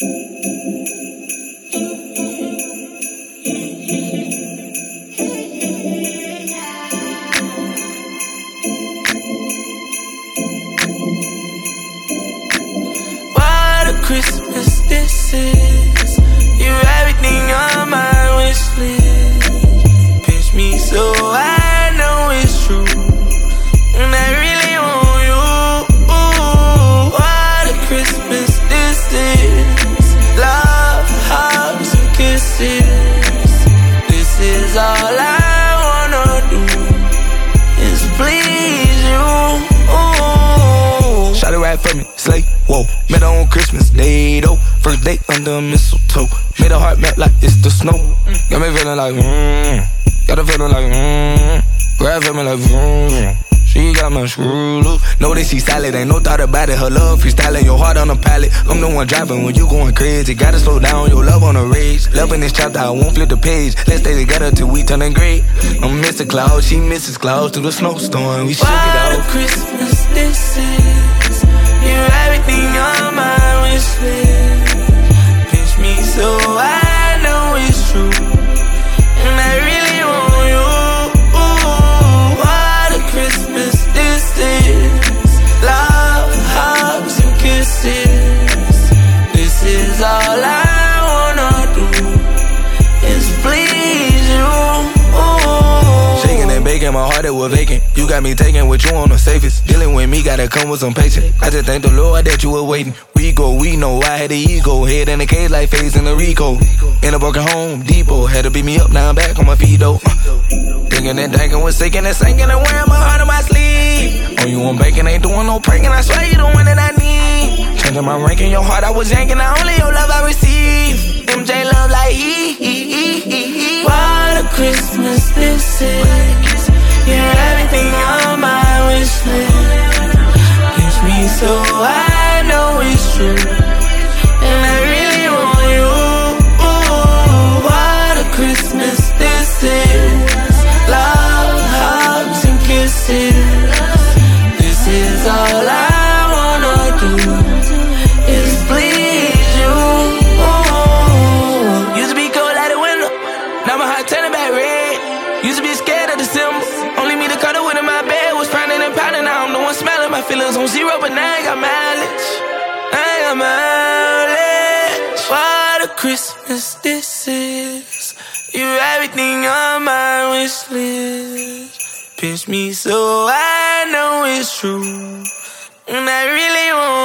What a Christmas this is. You're everything on my wish list. Pinch me so I know it's true, and I really want you. What a Christmas this is. Love, hugs, and kisses. This is all I wanna do, is please you. Shot it right for me, slay, whoa. Met her on Christmas Day, though. First date under mistletoe. Made her heart melt like it's the snow. Got me feeling like, got her feeling like, grab me like, she got my screw loose. Know that she solid, ain't no thought about it. Her love freestyling, your heart on the pallet. I'm the one driving when you going crazy. Gotta slow down, your love on the rage. Love in this chapter, I won't flip the page. Let's stay together till we turn gray. I'm Mr. Cloud, she Mrs. Cloud. Through the snowstorm, we shook it out. What a Christmas this is. You're everything on my wish list. Pinch me so I know it's true, and I really want you. What a Christmas this is. Love, hugs, and kisses. This is all I wanna do, is please you. Shaking and baking, my heart it was vacant. You got me taking what you on the safest. Dealing with me, gotta come with some patience. I just thank the Lord that you were waiting. We know I had the ego. Head in the cage like Faze in the Rico. In a broken home, Depot. Had to beat me up, now I'm back on my feet though. Thinking and thinking, was sinking and sinking and wearing my heart on my sleeve. On you on bacon, ain't doing no pranking. I swear you the one that I need. Changing my ranking, your heart I was yanking. Not only your love I receive. MJ love like he. What a Christmas this is. You're everything on my wish list. Pinch me so I know it's true, and I really want you. What a Christmas this is. Love, hugs, and kisses. This is all I wanna do, is please you. Used to be cold like the winter, now my heart turning back red. Used to be scared of December, only me to cuddle with in my bed. Was pounding and pounding, now I'm the one smelling. My feelings on zero, but now I got mileage. What a Christmas this is. You're everything on my wish list. Pinch me so I know it's true, and I really want